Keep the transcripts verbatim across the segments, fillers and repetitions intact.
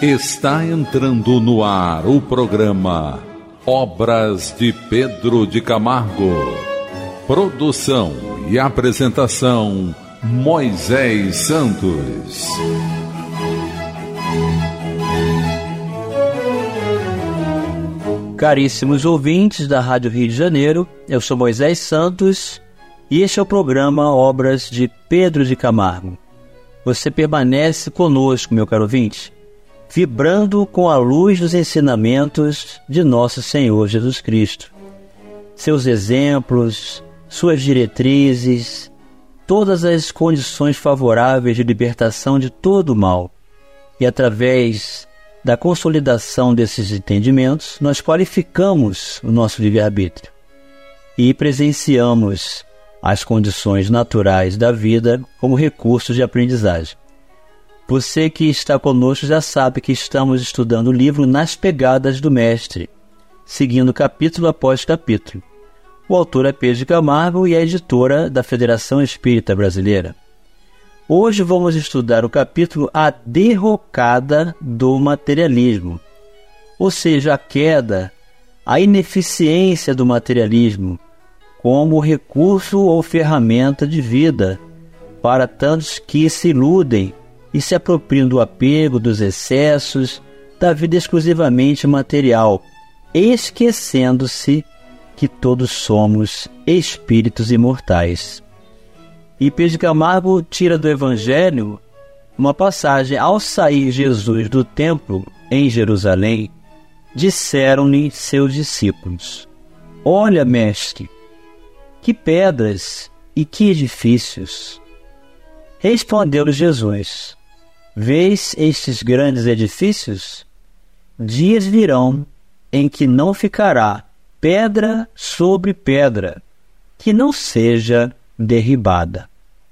Está entrando no ar o programa Obras de Pedro de Camargo. Produção e apresentação Moisés Santos. Caríssimos ouvintes da Rádio Rio de Janeiro, eu sou Moisés Santos e este é o programa Obras de Pedro de Camargo. Você permanece conosco, meu caro ouvinte, vibrando com a luz dos ensinamentos de nosso Senhor Jesus Cristo. Seus exemplos, suas diretrizes, todas as condições favoráveis de libertação de todo o mal. E através da consolidação desses entendimentos, nós qualificamos o nosso livre-arbítrio e presenciamos as condições naturais da vida como recursos de aprendizagem. Você que está conosco já sabe que estamos estudando o livro Nas Pegadas do Mestre, seguindo capítulo após capítulo. O autor é Pedro de Camargo e é editora da Federação Espírita Brasileira. Hoje vamos estudar o capítulo A Derrocada do Materialismo, ou seja, a queda, a ineficiência do materialismo como recurso ou ferramenta de vida para tantos que se iludem e se apropriam do apego, dos excessos, da vida exclusivamente material, esquecendo-se que todos somos espíritos imortais. E Pedro de Camargo tira do Evangelho uma passagem: ao sair Jesus do templo em Jerusalém, disseram-lhe seus discípulos: olha, mestre, que pedras e que edifícios! Respondeu-lhe Jesus: vês estes grandes edifícios? Dias virão em que não ficará pedra sobre pedra que não seja derribada.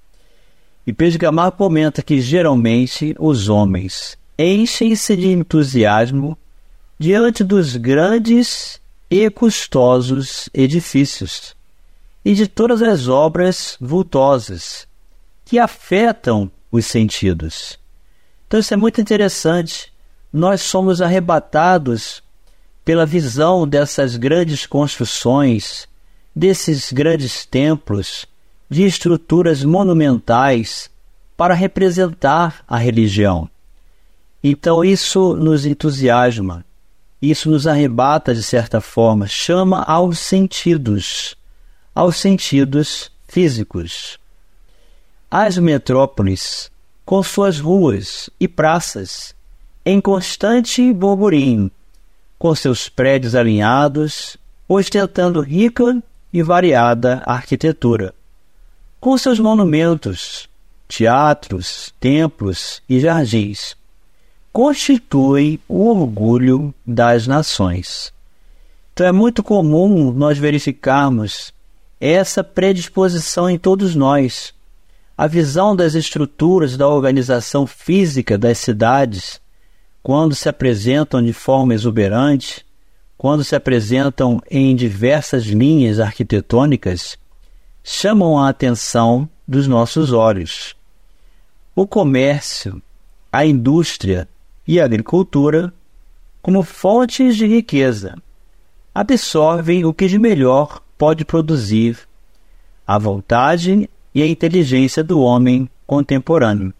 E Pedro de Camargo comenta que geralmente os homens enchem-se de entusiasmo diante dos grandes e custosos edifícios e de todas as obras vultosas que afetam os sentidos. Então isso é muito interessante. Nós somos arrebatados pela visão dessas grandes construções, desses grandes templos, de estruturas monumentais para representar a religião. Então isso nos entusiasma, isso nos arrebata de certa forma, chama aos sentidos, aos sentidos físicos. As metrópoles, com suas ruas e praças, em constante burburinho, com seus prédios alinhados, ostentando rica e variada arquitetura, com seus monumentos, teatros, templos e jardins, constituem o orgulho das nações. Então é muito comum nós verificarmos essa predisposição em todos nós. A visão das estruturas da organização física das cidades, quando se apresentam de forma exuberante, quando se apresentam em diversas linhas arquitetônicas, chamam a atenção dos nossos olhos. O comércio, a indústria e a agricultura, como fontes de riqueza, absorvem o que de melhor pode produzir a vontade e a inteligência do homem contemporâneo.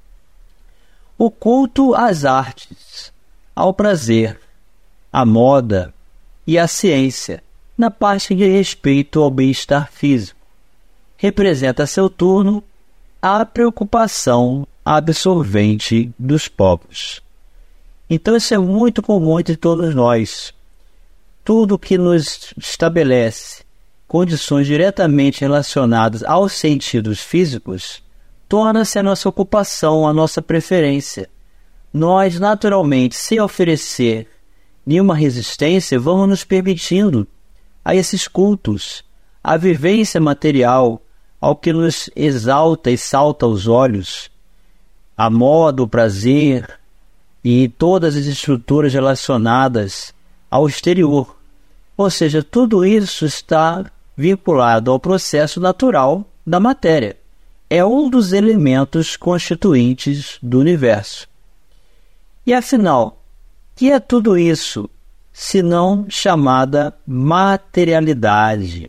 O culto às artes, ao prazer, à moda e à ciência, na parte de respeito ao bem-estar físico, representa a seu turno a preocupação absorvente dos povos. Então isso é muito comum entre todos nós. Tudo que nos estabelece condições diretamente relacionadas aos sentidos físicos torna-se a nossa ocupação, a nossa preferência. Nós, naturalmente, sem oferecer nenhuma resistência, vamos nos permitindo a esses cultos, a vivência material, ao que nos exalta e salta aos olhos, a moda, o prazer e todas as estruturas relacionadas ao exterior. Ou seja, tudo isso está vinculado ao processo natural da matéria. É um dos elementos constituintes do universo. E afinal, que é tudo isso, senão chamada materialidade?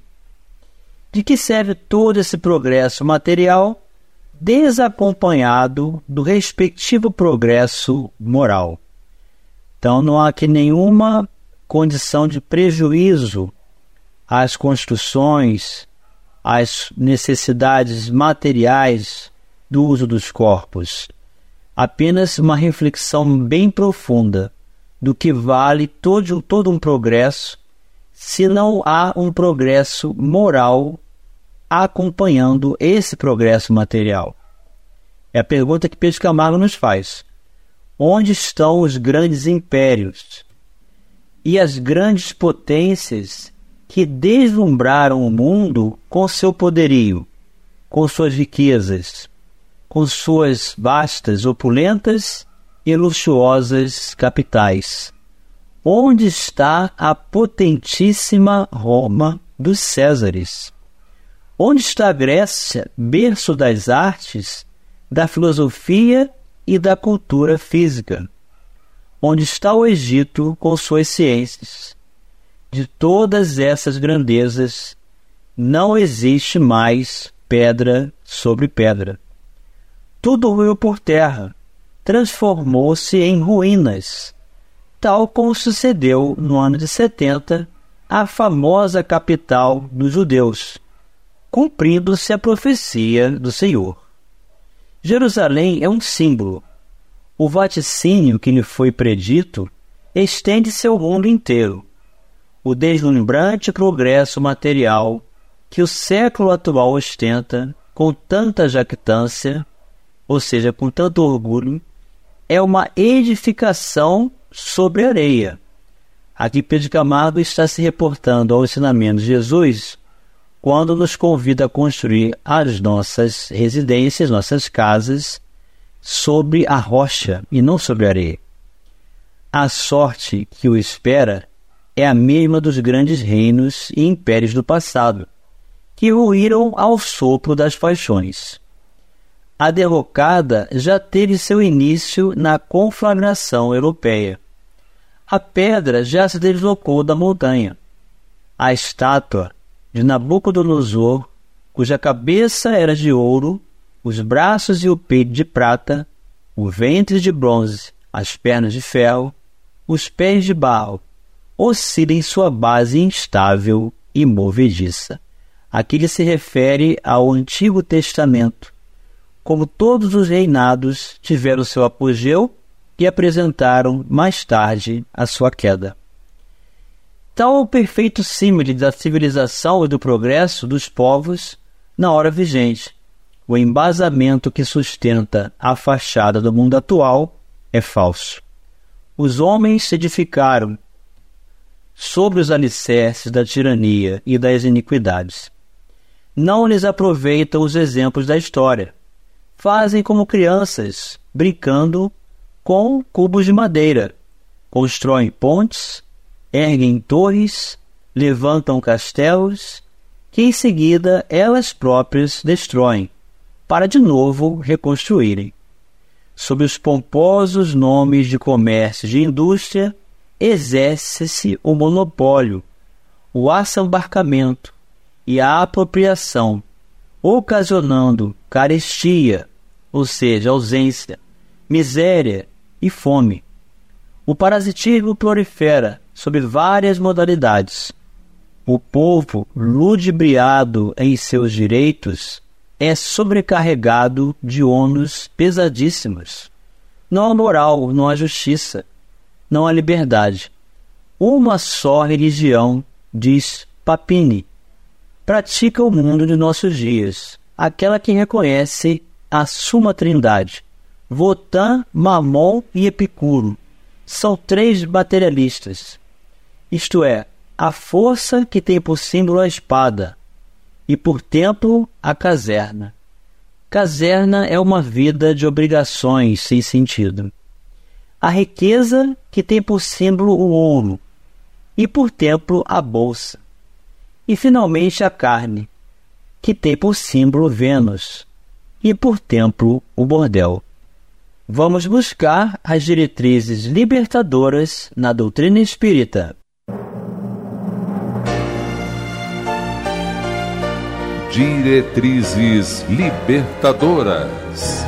De que serve todo esse progresso material desacompanhado do respectivo progresso moral? Então não há aqui nenhuma condição de prejuízo às construções, às necessidades materiais do uso dos corpos. Apenas uma reflexão bem profunda do que vale todo, todo um progresso se não há um progresso moral acompanhando esse progresso material. É a pergunta que Pedro de Camargo nos faz. Onde estão os grandes impérios e as grandes potências que deslumbraram o mundo com seu poderio, com suas riquezas, com suas vastas, opulentas e luxuosas capitais? Onde está a potentíssima Roma dos Césares? Onde está a Grécia, berço das artes, da filosofia e da cultura física? Onde está o Egito com suas ciências? De todas essas grandezas, não existe mais pedra sobre pedra. Tudo ruiu por terra, transformou-se em ruínas, tal como sucedeu no ano de setenta à famosa capital dos judeus, cumprindo-se a profecia do Senhor. Jerusalém é um símbolo. O vaticínio que lhe foi predito estende-se ao mundo inteiro. O deslumbrante progresso material que o século atual ostenta com tanta jactância, ou seja, com tanto orgulho, é uma edificação sobre areia. Aqui Pedro de Camargo está se reportando ao ensinamento de Jesus quando nos convida a construir as nossas residências, nossas casas, sobre a rocha e não sobre a areia. A sorte que o espera é a mesma dos grandes reinos e impérios do passado, que ruíram ao sopro das paixões. A derrocada já teve seu início na conflagração europeia. A pedra já se deslocou da montanha. A estátua de Nabucodonosor, cuja cabeça era de ouro, os braços e o peito de prata, o ventre de bronze, as pernas de ferro, os pés de barro, oscila em sua base instável e movediça. Aqui ele se refere ao Antigo Testamento, como todos os reinados tiveram seu apogeu e apresentaram mais tarde a sua queda. Tal é o perfeito símile da civilização e do progresso dos povos na hora vigente. O embasamento que sustenta a fachada do mundo atual é falso. Os homens se edificaram sobre os alicerces da tirania e das iniquidades. Não lhes aproveitam os exemplos da história. Fazem como crianças, brincando com cubos de madeira. Constroem pontes, erguem torres, levantam castelos, que em seguida elas próprias destroem, para de novo reconstruírem. Sob os pomposos nomes de comércio e de indústria, exerce-se o monopólio, o assambarcamento e a apropriação, ocasionando carestia, ou seja, ausência, miséria e fome. O parasitismo prolifera sob várias modalidades. O povo, ludibriado em seus direitos, é sobrecarregado de ônus pesadíssimos. Não há moral, não há justiça, não há liberdade. Uma só religião, diz Papini, pratica o mundo de nossos dias, aquela que reconhece a Suma Trindade. Wotan, Mamon e Epicuro são três materialistas, isto é, a força que tem por símbolo a espada e por templo a caserna. Caserna é uma vida de obrigações sem sentido. A riqueza que tem por símbolo o ouro e por templo a bolsa. E finalmente a carne, que tem por símbolo Vênus e por templo o bordel. vamos buscar as diretrizes libertadoras na doutrina espírita. Diretrizes libertadoras.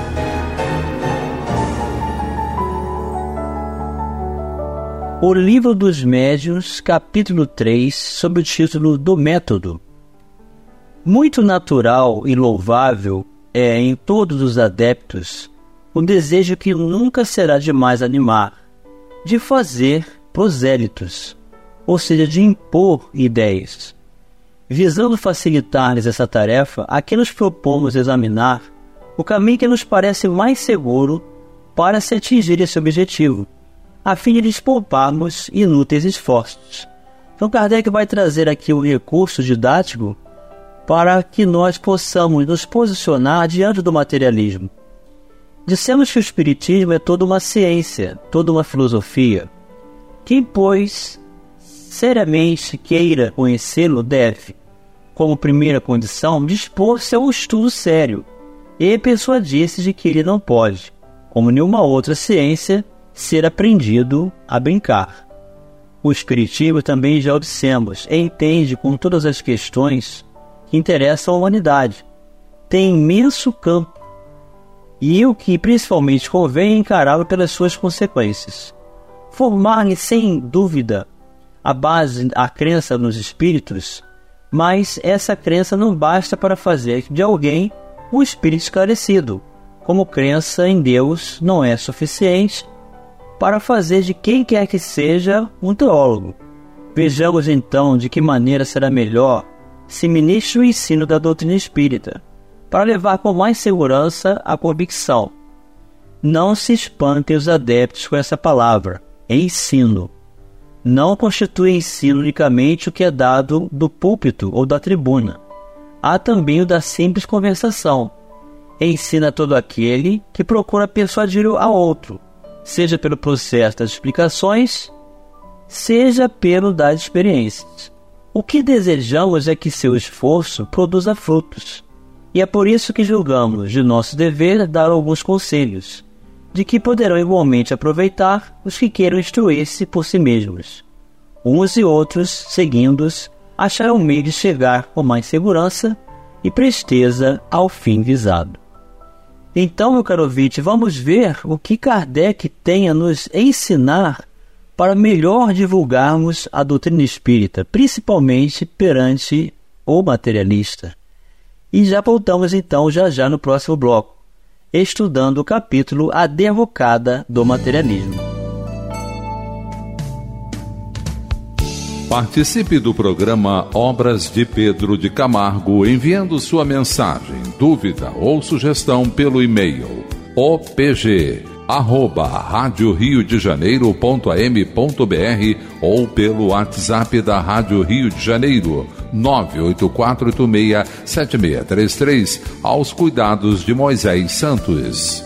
O Livro dos Médiuns, capítulo três, sob o título do Método. Muito natural e louvável é em todos os adeptos o desejo que nunca será demais animar, de fazer prosélitos, ou seja, de impor ideias. Visando facilitar-lhes essa tarefa, aqui nos propomos examinar o caminho que nos parece mais seguro para se atingir esse objetivo, a fim de lhes pouparmos inúteis esforços. Então Kardec vai trazer aqui o recurso didático para que nós possamos nos posicionar diante do materialismo. Dissemos que o Espiritismo é toda uma ciência, toda uma filosofia. Quem, pois, seriamente queira conhecê-lo deve, como primeira condição, dispor-se a um estudo sério e persuadir-se de que ele não pode, como nenhuma outra ciência, ser aprendido a brincar. O Espiritismo, também já o dissemos, entende com todas as questões que interessam a humanidade. Tem imenso campo, e o que principalmente convém é encará-lo pelas suas consequências. Formar-lhe, sem dúvida, a base, a crença nos espíritos, mas essa crença não basta para fazer de alguém um espírito esclarecido, como crença em Deus não é suficiente para fazer de quem quer que seja um teólogo. Vejamos então de que maneira será melhor se ministre o ensino da doutrina espírita, para levar com mais segurança a convicção. Não se espantem os adeptos com essa palavra, ensino. Não constitui ensino unicamente o que é dado do púlpito ou da tribuna. Há também o da simples conversação. Ensina todo aquele que procura persuadir a outro, seja pelo processo das explicações, seja pelo das experiências. O que desejamos é que seu esforço produza frutos. E é por isso que julgamos de nosso dever dar alguns conselhos, de que poderão igualmente aproveitar os que queiram instruir-se por si mesmos. Uns e outros, seguindo-os, acharão meio de chegar com mais segurança e presteza ao fim visado. Então, meu caro ouvinte, vamos ver o que Kardec tem a nos ensinar para melhor divulgarmos a doutrina espírita, principalmente perante o materialista. E já voltamos então já já no próximo bloco, estudando o capítulo A Derrocada do Materialismo. Participe do programa Obras de Pedro de Camargo enviando sua mensagem, dúvida ou sugestão pelo e-mail opg arroba rádio rio de janeiro ponto a m ponto b r ou pelo WhatsApp da Rádio Rio de Janeiro nove oito quatro oito seis sete seis três três, aos cuidados de Moisés Santos.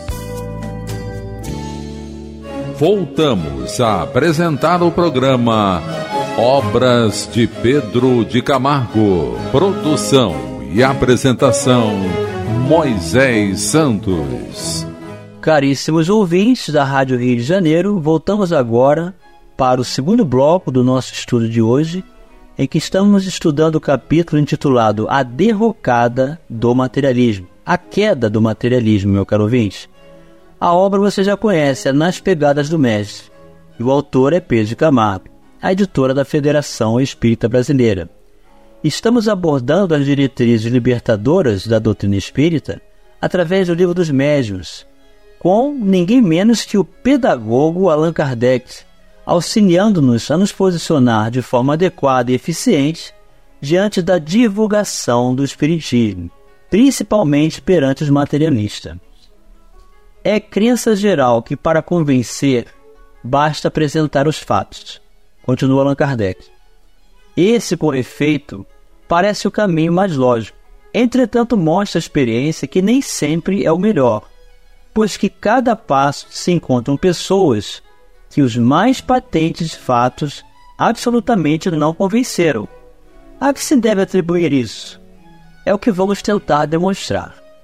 Voltamos a apresentar o programa Obras de Pedro de Camargo. Produção e apresentação Moisés Santos. Caríssimos ouvintes da Rádio Rio de Janeiro, voltamos agora para o segundo bloco do nosso estudo de hoje, em que estamos estudando o capítulo intitulado A Derrocada do Materialismo, a queda do materialismo, meu caro ouvinte. A obra você já conhece, é Nas Pegadas do Mestre, e o autor é Pedro de Camargo, a editora da Federação Espírita Brasileira. Estamos abordando as diretrizes libertadoras da doutrina espírita através do Livro dos Médiuns, com ninguém menos que o pedagogo Allan Kardec, auxiliando-nos a nos posicionar de forma adequada e eficiente diante da divulgação do Espiritismo, principalmente perante os materialistas. É crença geral que, para convencer, basta apresentar os fatos, continua Allan Kardec. Esse, com efeito, parece o caminho mais lógico. Entretanto, mostra a experiência que nem sempre é o melhor, pois que cada passo se encontram pessoas que os mais patentes fatos absolutamente não convenceram. A que se deve atribuir isso? É o que vamos tentar demonstrar.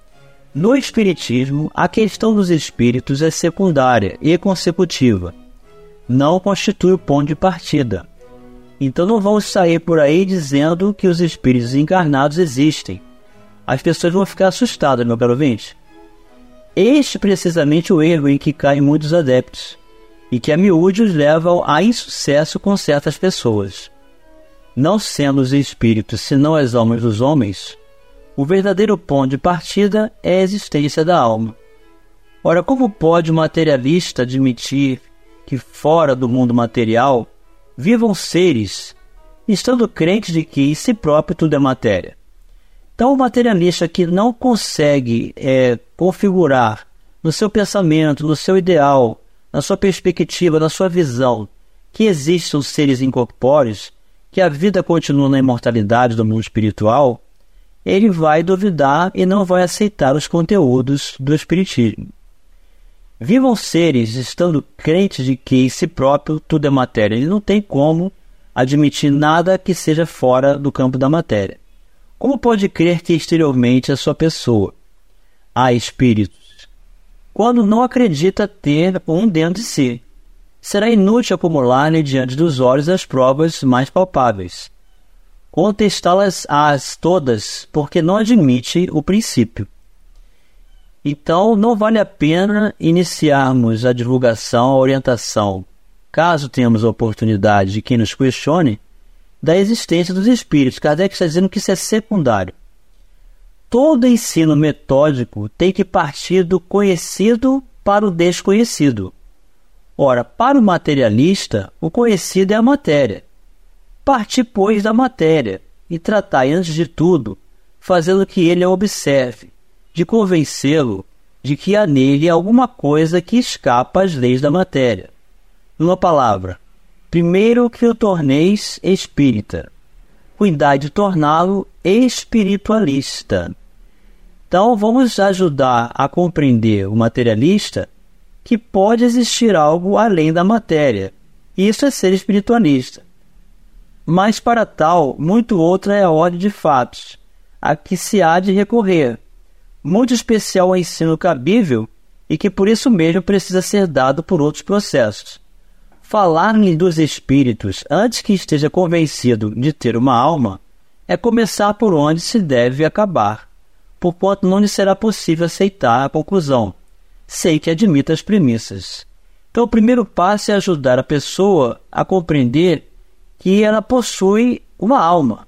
No Espiritismo, a questão dos espíritos é secundária e consecutiva. Não constitui o ponto de partida. Então não vamos sair por aí dizendo que os espíritos encarnados existem. As pessoas vão ficar assustadas, meu caro ouvinte. Este é precisamente o erro em que caem muitos adeptos, e que a miúde os leva a insucesso com certas pessoas. Não sendo os espíritos senão as almas dos homens, o verdadeiro ponto de partida é a existência da alma. Ora, como pode o materialista admitir que fora do mundo material vivam seres, estando crentes de que em si próprio tudo é matéria? Então, o materialista que não consegue é, configurar no seu pensamento, no seu ideal, na sua perspectiva, na sua visão, que existam seres incorpóreos, que a vida continua na imortalidade do mundo espiritual, ele vai duvidar e não vai aceitar os conteúdos do Espiritismo. Vivam seres estando crentes de que em si próprio tudo é matéria. Ele não tem como admitir nada que seja fora do campo da matéria. Como pode crer que exteriormente a sua pessoa há espíritos, quando não acredita ter um dentro de si? Será inútil acumular-lhe diante dos olhos as provas mais palpáveis, contestá-las as todas, porque não admite o princípio. Então não vale a pena iniciarmos a divulgação, a orientação, caso tenhamos a oportunidade de quem nos questione, da existência dos espíritos. Kardec está dizendo que isso é secundário. Todo ensino metódico tem que partir do conhecido para o desconhecido. Ora, para o materialista, o conhecido é a matéria. Partir, pois, da matéria e tratar, antes de tudo, fazendo que ele a observe, de convencê-lo de que há nele alguma coisa que escapa às leis da matéria. Numa palavra, primeiro que o torneis espírita, cuidai de torná-lo espiritualista. Então vamos ajudar a compreender o materialista que pode existir algo além da matéria. Isso é ser espiritualista. Mas para tal, muito outra é a ordem de fatos, a que se há de recorrer, muito especial ao ensino cabível e que por isso mesmo precisa ser dado por outros processos. Falar-lhe dos espíritos antes que esteja convencido de ter uma alma é começar por onde se deve acabar, porquanto não lhe será possível aceitar a conclusão, sei que admita as premissas. Então o primeiro passo é ajudar a pessoa a compreender que ela possui uma alma.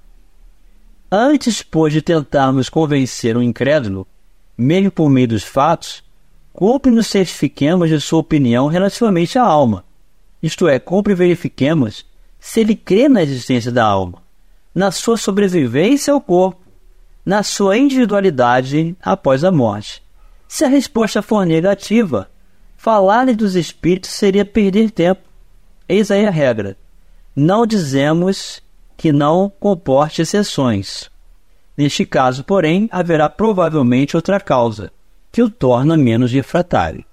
Antes, pois, de tentarmos convencer um incrédulo, mesmo por meio dos fatos, cumpre nos certifiquemos de sua opinião relativamente à alma. Isto é, compre e verifiquemos se ele crê na existência da alma, na sua sobrevivência ao corpo, na sua individualidade após a morte. Se a resposta for negativa, falar-lhe dos espíritos seria perder tempo. Eis aí a regra. Não dizemos que não comporte exceções. Neste caso, porém, haverá provavelmente outra causa, que o torna menos refratário.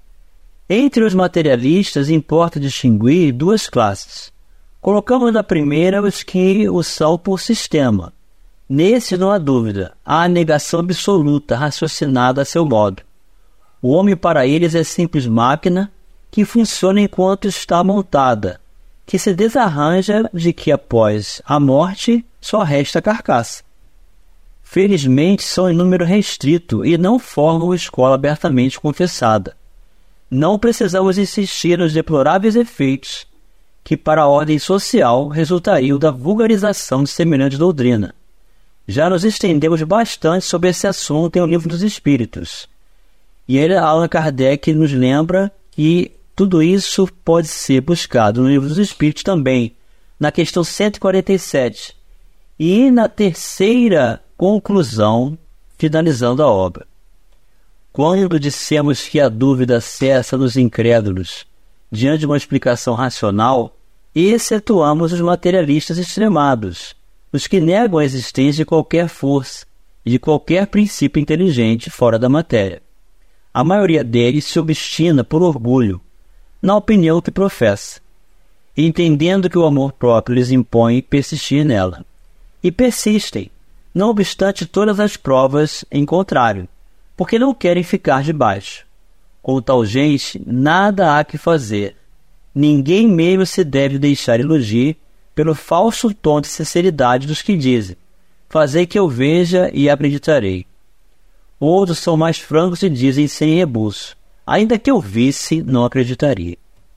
Entre os materialistas, importa distinguir duas classes. Colocamos na primeira os que o são por sistema. Nesse não há dúvida, há a negação absoluta, raciocinada a seu modo. O homem para eles é simples máquina que funciona enquanto está montada, que se desarranja de que após a morte só resta a carcaça. Felizmente são em número restrito e não formam escola abertamente confessada. Não precisamos insistir nos deploráveis efeitos que para a ordem social resultariam da vulgarização de semelhante doutrina. Já nos estendemos bastante sobre esse assunto em O Livro dos Espíritos. E ele, Allan Kardec, nos lembra que tudo isso pode ser buscado no Livro dos Espíritos também, na questão cento e quarenta e sete. E na terceira conclusão, finalizando a obra. Quando dissemos que a dúvida cessa nos incrédulos diante de uma explicação racional, excetuamos os materialistas extremados, os que negam a existência de qualquer força e de qualquer princípio inteligente fora da matéria. A maioria deles se obstina por orgulho na opinião que professa, entendendo que o amor próprio lhes impõe persistir nela. E persistem, não obstante todas as provas em contrário, porque não querem ficar de baixo. Com tal gente, nada há que fazer. Ninguém mesmo se deve deixar iludir pelo falso tom de sinceridade dos que dizem: fazei que eu veja e acreditarei. Outros são mais francos e dizem sem rebuço: ainda que eu visse, não acreditaria.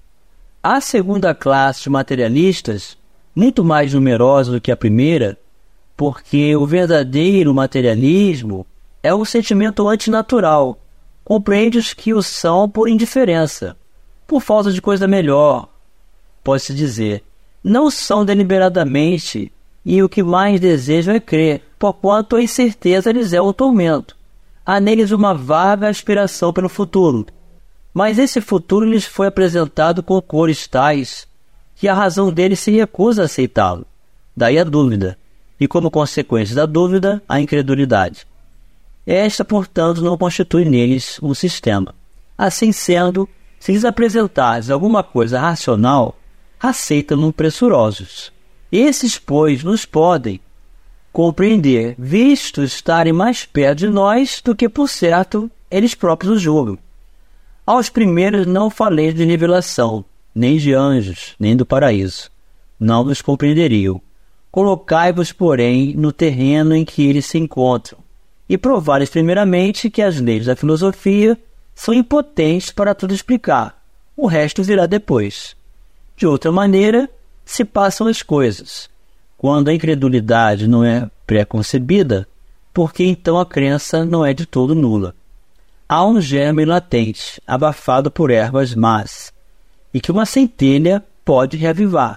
A segunda classe de materialistas, muito mais numerosa do que a primeira, porque o verdadeiro materialismo é um sentimento antinatural, compreende os que o são por indiferença, por falta de coisa melhor. Pode-se dizer, não são deliberadamente, e o que mais desejam é crer, porquanto a incerteza lhes é o tormento. Há neles uma vaga aspiração pelo futuro, mas esse futuro lhes foi apresentado com cores tais que a razão deles se recusa a aceitá-lo. Daí a dúvida, e como consequência da dúvida, a incredulidade. Esta, portanto, não constitui neles um sistema. Assim sendo, se lhes apresentares alguma coisa racional, aceitam-no pressurosos. Esses, pois, nos podem compreender, visto estarem mais perto de nós do que, por certo, eles próprios o julgam. Aos primeiros não falei de revelação, nem de anjos, nem do paraíso. Não nos compreenderiam. Colocai-vos, porém, no terreno em que eles se encontram, e provai-lhes primeiramente que as leis da filosofia são impotentes para tudo explicar. O resto virá depois. De outra maneira, se passam as coisas. Quando a incredulidade não é pré-concebida, porque então a crença não é de todo nula. Há um germe latente, abafado por ervas más, e que uma centelha pode reavivar.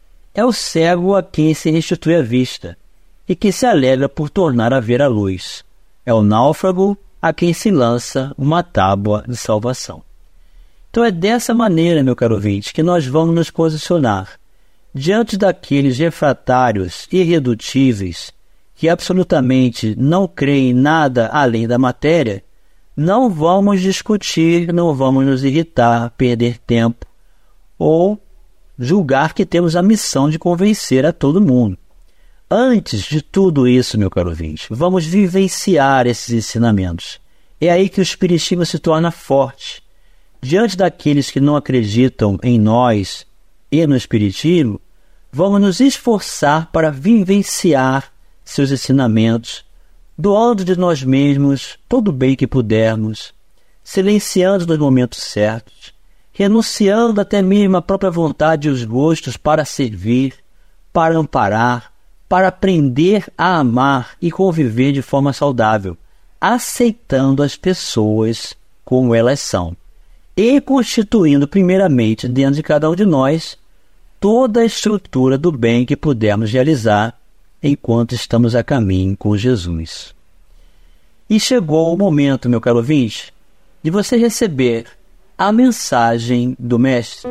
É o cego a quem se restitui a vista, e que se alegra por tornar a ver a luz. É o náufrago a quem se lança uma tábua de salvação. Então é dessa maneira, meu caro ouvinte, que nós vamos nos posicionar diante daqueles refratários irredutíveis que absolutamente não creem em nada além da matéria. Não vamos discutir, não vamos nos irritar, perder tempo ou julgar que temos a missão de convencer a todo mundo. Antes de tudo isso, meu caro ouvinte, vamos vivenciar esses ensinamentos. É aí que o espiritismo se torna forte. Diante daqueles que não acreditam em nós e no espiritismo, vamos nos esforçar para vivenciar seus ensinamentos, doando de nós mesmos todo o bem que pudermos, silenciando nos momentos certos, renunciando até mesmo à própria vontade e os gostos para servir, para amparar, para aprender a amar e conviver de forma saudável, aceitando as pessoas como elas são, e constituindo primeiramente dentro de cada um de nós toda a estrutura do bem que pudermos realizar enquanto estamos a caminho com Jesus. E chegou o momento, meu caro ouvinte, de você receber a mensagem do Mestre.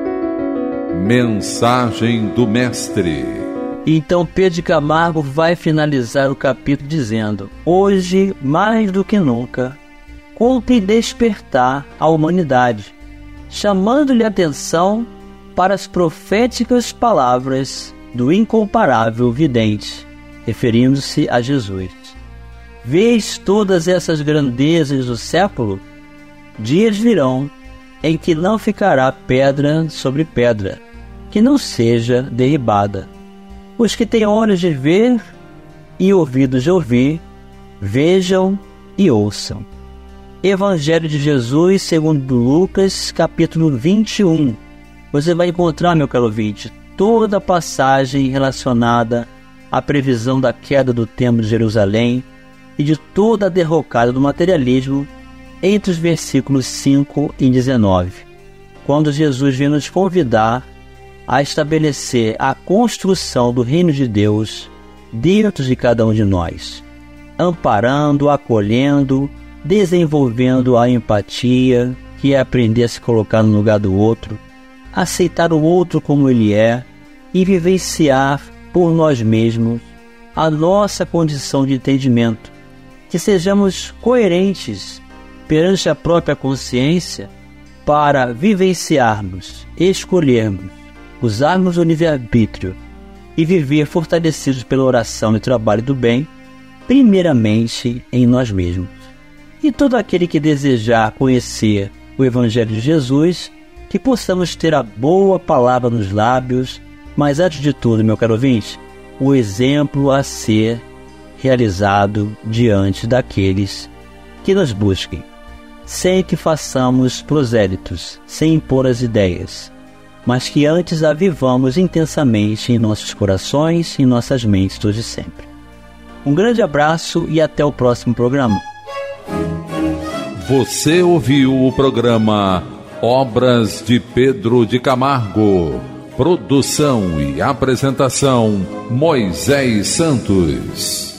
Mensagem do Mestre. Então Pedro de Camargo vai finalizar o capítulo dizendo: hoje, mais do que nunca, conta em despertar a humanidade, chamando-lhe a atenção para as proféticas palavras do incomparável vidente, referindo-se a Jesus. Vês todas essas grandezas do século? Dias virão em que não ficará pedra sobre pedra, que não seja derribada. Os que têm olhos de ver e ouvidos de ouvir, vejam e ouçam. Evangelho de Jesus segundo Lucas, capítulo vinte e um. Você vai encontrar, meu caro ouvinte, toda a passagem relacionada à previsão da queda do Templo de Jerusalém e de toda a derrocada do materialismo entre os versículos cinco e dezenove, quando Jesus vem nos convidar a estabelecer a construção do reino de Deus dentro de cada um de nós, amparando, acolhendo, desenvolvendo a empatia, que é aprender a se colocar no lugar do outro, aceitar o outro como ele é e vivenciar por nós mesmos a nossa condição de entendimento, que sejamos coerentes perante a própria consciência para vivenciarmos, escolhermos, usarmos o livre-arbítrio e viver fortalecidos pela oração e trabalho do bem, primeiramente em nós mesmos. e todo aquele que desejar conhecer o Evangelho de Jesus, que possamos ter a boa palavra nos lábios, mas antes de tudo, meu caro ouvinte, o exemplo a ser realizado diante daqueles que nos busquem, sem que façamos prosélitos, sem impor as ideias, mas que antes a vivamos intensamente em nossos corações e em nossas mentes hoje e sempre. Um grande abraço e até o próximo programa. Você ouviu o programa Obras de Pedro de Camargo. Produção e apresentação Moisés Santos.